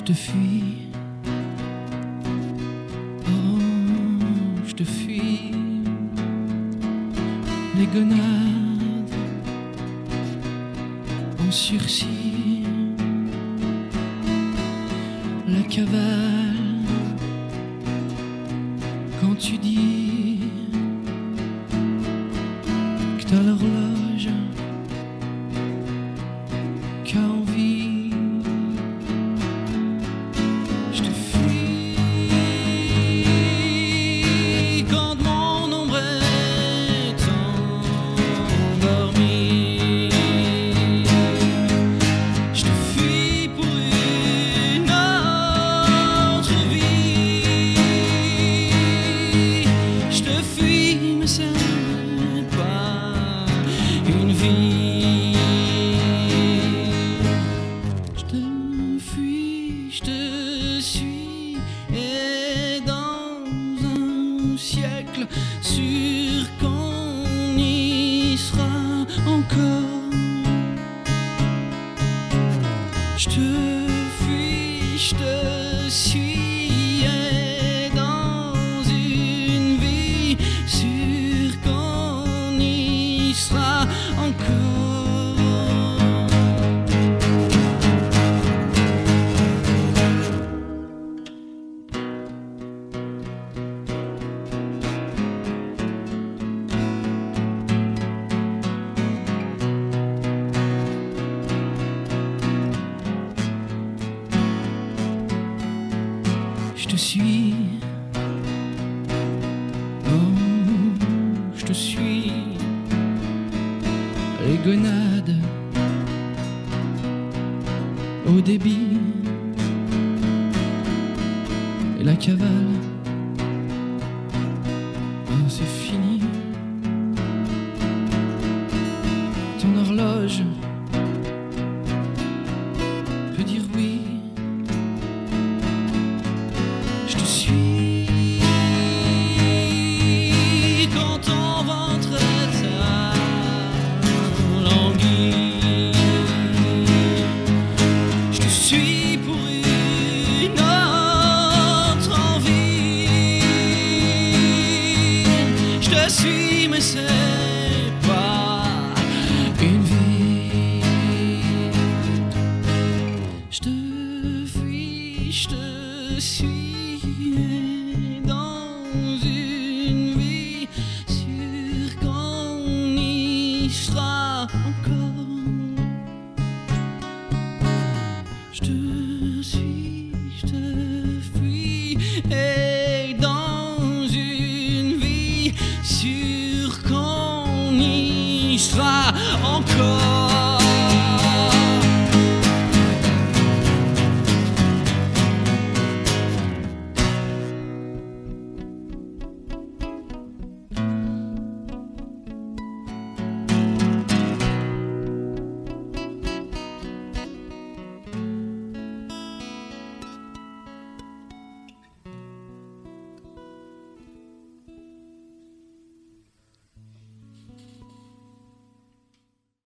Je te fuis, oh, je te fuis. Les gonades en sursis, la cavale quand tu dis que t'as l'horloge qu'a envie. Je te fuis quand mon ombre est endormie. Je te fuis pour une autre vie. Je te fuis mais c'est pas une vie. Je te fuis, je te suis, et dans un siècle sûr qu'on y sera encore. Je te fuis, je te suis, et dans une vie sûr qu'on y sera encore. Je te suis, oh, je te suis. Les gonades au débit et la cavale, oh, c'est fini. Ton horloge peut dire oui. Je te suis quand ton ventre s'alanguit. Je te suis pour une autre envie. Je te suis mais c'est pas une vie. Je te fuis, je te suis, et dans une vie sûre qu'on y sera encore. Je te suis, je te fuis, et dans une vie sûre qu'on y sera